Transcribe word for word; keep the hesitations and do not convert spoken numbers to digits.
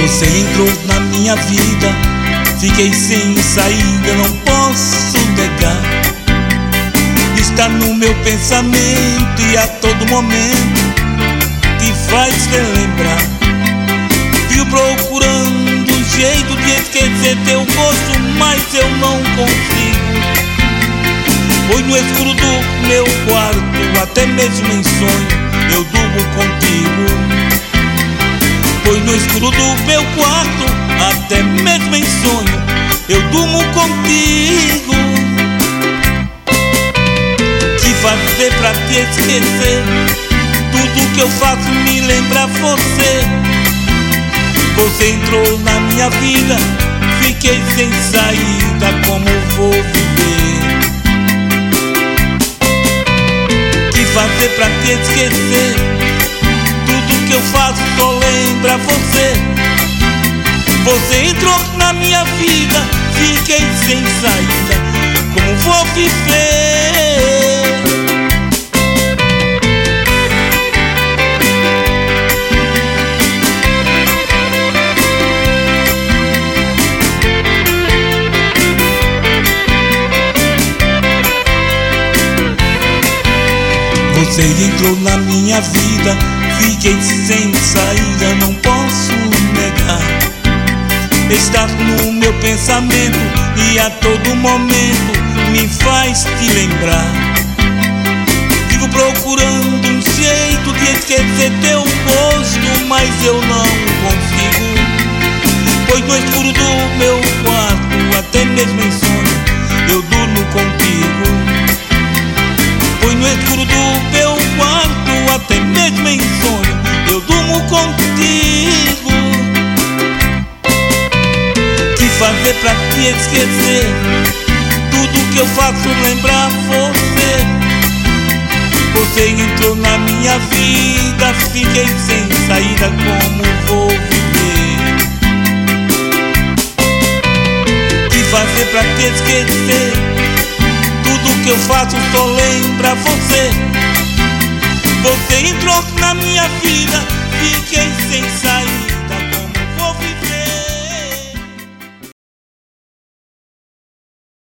Você entrou na minha vida, fiquei sem saída, não posso negar. Está no meu pensamento e a todo momento te faz relembrar. Vivo procurando um jeito de esquecer teu rosto, mas eu não consigo. Pois no escuro do meu quarto, até mesmo em sonho, eu durmo contigo. Pois no escuro do meu quarto, até mesmo em sonho, eu durmo contigo. Que fazer pra te esquecer? Tudo que eu faço me lembra você. Você entrou na minha vida, fiquei sem saída, como vou viver? Que fazer pra te esquecer? Tudo que eu faço só lembra você. Você entrou na minha vida, fiquei sem saída, como vou viver? Você entrou na minha vida, fiquei sem saída, não posso negar. Está no meu pensamento e a todo momento me faz te lembrar. Vivo procurando um jeito de esquecer teu rosto, mas eu não consigo. Pois no escuro do meu quarto, até mesmo em sonho, eu durmo contigo. Pois no escuro do meu quarto, até mesmo em sonho, eu durmo contigo. Que fazer pra te esquecer? Tudo que eu faço lembrar você. Você entrou na minha vida, fiquei sem saída, como vou viver? Que fazer pra te esquecer? Tudo que eu faço só lembra você. Você entrou na minha vida, fiquei sem saída.